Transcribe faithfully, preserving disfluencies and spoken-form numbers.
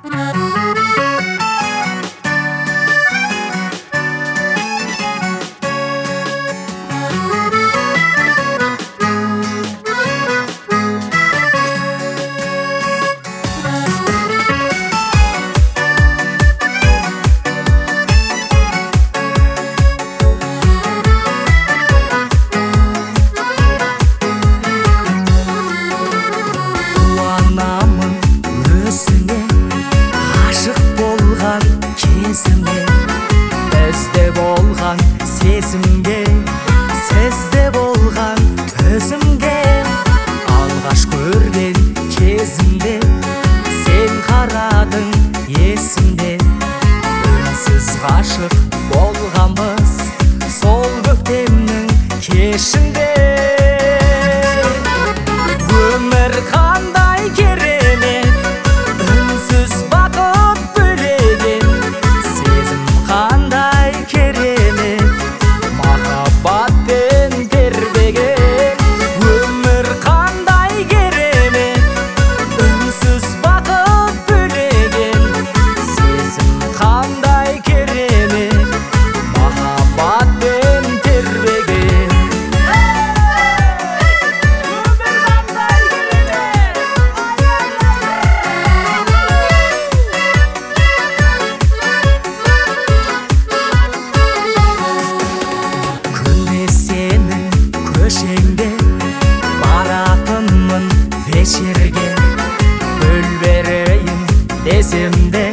Бізде болған сезімге, сізде болған төзімге, алғаш көрген кезімде сен қарадың есімде. Үнсіз ғашық болғанбыз сол көктемнің кешінде. Өмір қандай керемет, үнсіз бақыт бөлеген, сезім қандай керемет, махаббатпен тербеген. Өмір қандай керемет, үнсіз бақыт бөлеген, сезім қандай керемет, махаббатпен тербеген. Көшеңде баратынмын вечерге, гүл берейін десем де